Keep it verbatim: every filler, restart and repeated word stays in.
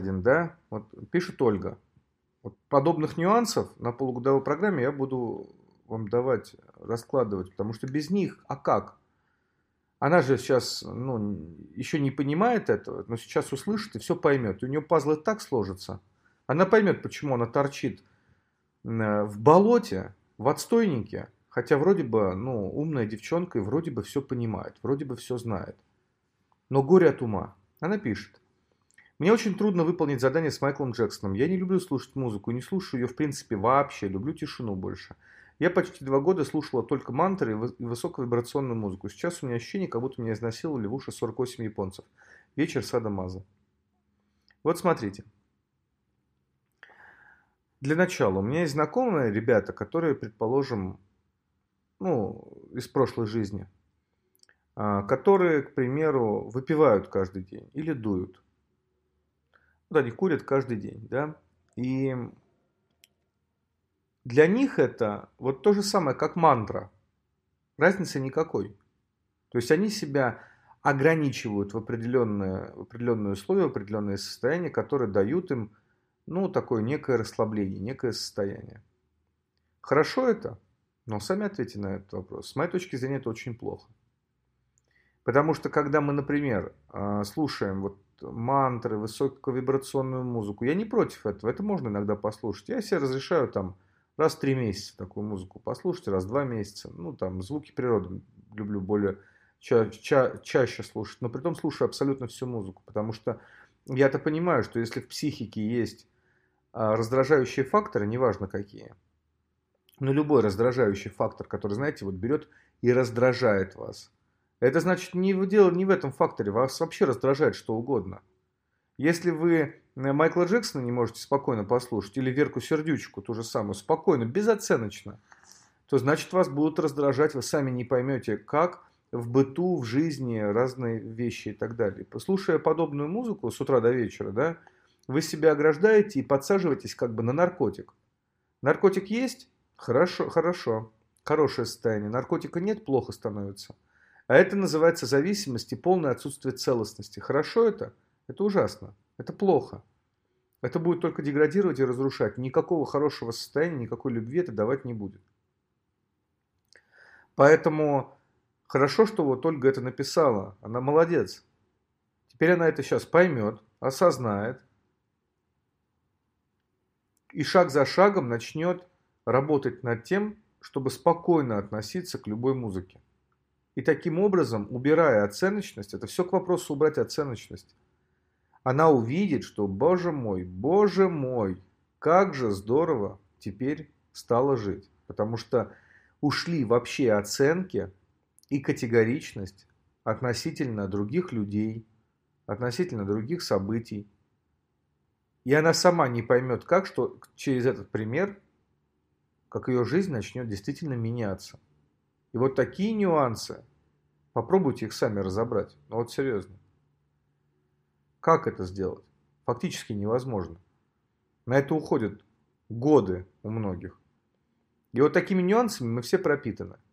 Да, вот пишет Ольга. Вот подобных нюансов на полугодовой программе я буду вам давать, раскладывать, потому что без них, а как? Она же сейчас, ну, еще не понимает этого, но сейчас услышит и все поймет. И у нее пазлы так сложатся. Она поймет, почему она торчит э, в болоте, в отстойнике, хотя вроде бы, ну, умная девчонка и вроде бы все понимает, вроде бы все знает. Но горе от ума. Она пишет. Мне очень трудно выполнить задание с Майклом Джексоном. Я не люблю слушать музыку, не слушаю ее в принципе вообще, люблю тишину больше. Я почти два года слушала только мантры и высоковибрационную музыку. Сейчас у меня ощущение, как будто меня изнасиловали в уши сорок восемь японцев. Вечер Сада Маза. Вот смотрите. Для начала, у меня есть знакомые ребята, которые, предположим, ну, из прошлой жизни, а, которые, к примеру, выпивают каждый день или дуют. Вот они курят каждый день, да, и для них это вот то же самое, как мантра. Разницы никакой. То есть они себя ограничивают в определенные, в определенные условия, в определенные состояния, которые дают им, ну, такое некое расслабление, некое состояние. Хорошо это? Но сами ответьте на этот вопрос. С моей точки зрения, это очень плохо. Потому что, когда мы, например, а, слушаем вот мантры, высоковибрационную музыку, я не против этого, это можно иногда послушать. Я себе разрешаю там раз в три месяца такую музыку послушать, раз в два месяца. Ну, там, звуки природы люблю более ча- ча- чаще слушать, но при том слушаю абсолютно всю музыку, потому что я-то понимаю, что если в психике есть а, раздражающие факторы, неважно какие, но любой раздражающий фактор, который, знаете, вот берет и раздражает вас, это значит не в, дело не в этом факторе, вас вообще раздражает что угодно. Если вы э, Майкла Джексона не можете спокойно послушать, или Верку Сердючку, ту же самую, спокойно, безоценочно, то значит вас будут раздражать, вы сами не поймете, как в быту, в жизни, разные вещи и так далее. Послушая подобную музыку с утра до вечера, да, вы себя ограждаете и подсаживаетесь как бы на наркотик. Наркотик есть? Хорошо, хорошо. Хорошее состояние. Наркотика нет, плохо становится. А это называется зависимость и полное отсутствие целостности. Хорошо это? Это ужасно. Это плохо. Это будет только деградировать и разрушать. Никакого хорошего состояния, никакой любви это давать не будет. Поэтому хорошо, что вот Ольга это написала. Она молодец. Теперь она это сейчас поймет, осознает. И шаг за шагом начнет работать над тем, чтобы спокойно относиться к любой музыке. И таким образом, убирая оценочность, это все к вопросу убрать оценочность, она увидит, что, боже мой, боже мой, как же здорово теперь стало жить. Потому что ушли вообще оценки и категоричность относительно других людей, относительно других событий. И она сама не поймет, как, что через этот пример, как ее жизнь начнет действительно меняться. И вот такие нюансы, попробуйте их сами разобрать. Ну вот серьезно. Как это сделать? Фактически невозможно. На это уходят годы у многих. И вот такими нюансами мы все пропитаны.